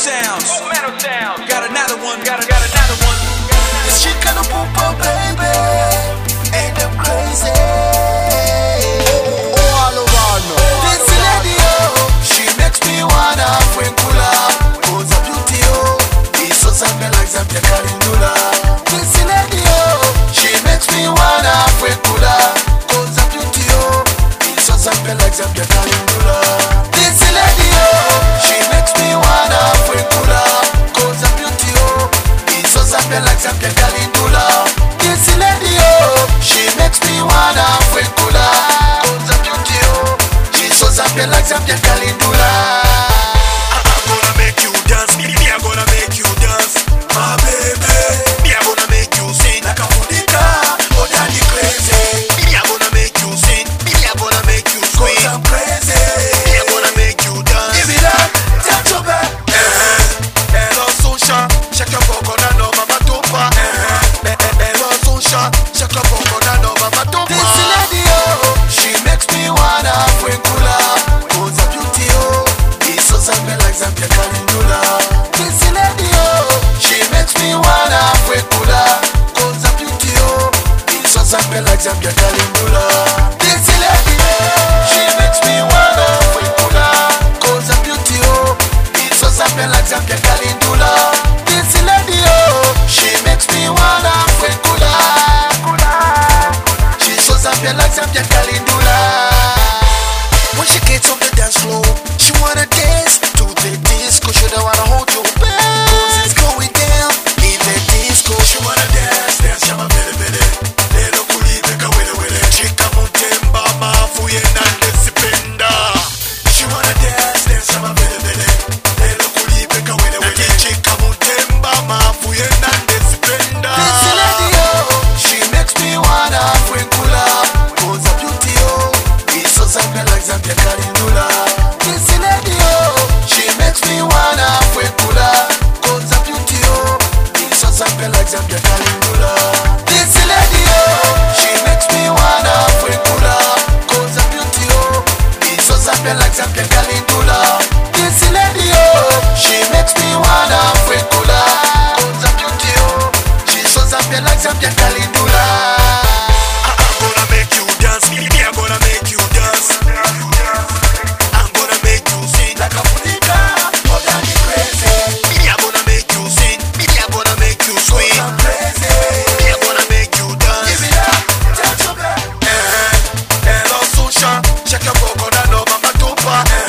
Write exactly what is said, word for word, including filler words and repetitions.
sounds. Got another one. Got, got another one. This chick got a boom boom baby, ain't them crazy. Oh, all over no. This lady oh, she makes me wanna fwenkula. Cause her beauty oh, is so something like something Kalindula. This lady oh, she makes me wanna fwenkula. Cause her beauty oh, is so something like something Kalindula. This lady oh, she makes me wanna fwenkula. Cause her beauty oh, is so something like something Kalindula. This lady oh, she makes me wanna fwenkula. Cause her beauty oh, she's so something like something Kalindula. I'm gonna make you dance, me, me, I'm gonna make you dance, my baby. Me, I'm gonna make you sing like a Monica, oh daddy crazy. Me, I'm gonna make you sing, me, I'm gonna make you scream. Cause I'm crazy. Me, I'm gonna make you dance. Give me that, touch your back. Eh, hello Susha, shake your boko na no mama tupa. Eh, eh, eh, hello Susha, shake your boko na no mama tupa. This lady oh, she makes me wanna fwenkula. Cause her beauty oh, is so something like something Kalindula. This lady oh, she makes me wanna fwenkula. Cause her beauty oh, is so something like something Kalindula. This lady oh, she makes me wanna fwenkula. Cause her beauty oh, is so something like something Kalindula. This lady oh, she makes me wanna fwenkula. She's so something like something Kalindula. When she gets on the dance floor, she wanna dance to the disco. She don't wanna hold you back, cause it's going down in the disco. She wanna dance, dance, shama bele bele. Lelo kulibeka wele wele. Chika mutemba mafuye nande sipenda. She wanna dance, dance, shama bele bele. Lelo kulibeka wele wele. Chika mutemba mafuye nande sipenda. This lady oh, she makes me wanna fwenkula. Cause her beauty oh, is so something like something Kalindula. This lady oh, she makes me wanna fwenkula. Cause her beauty oh, is so something like something Kalindula. This lady oh, she makes me wanna fwenkula. Cause her beauty oh, is so something like something Kalindula. This lady oh, she makes me wanna fwenkula. Cause her beauty oh, she's so something like something Kalindula. I'm gonna make you dance, me, me, I'm gonna make you dance. I'm gonna make you sing Like a Monica, oh daddy crazy. me, I'm gonna make you sing, me, I'm gonna make you Cause scream. I'm crazy. Me, I'm gonna make you Give dance. me that, touch your back. Eh, hello Susha, shake your boko na no mama tupa.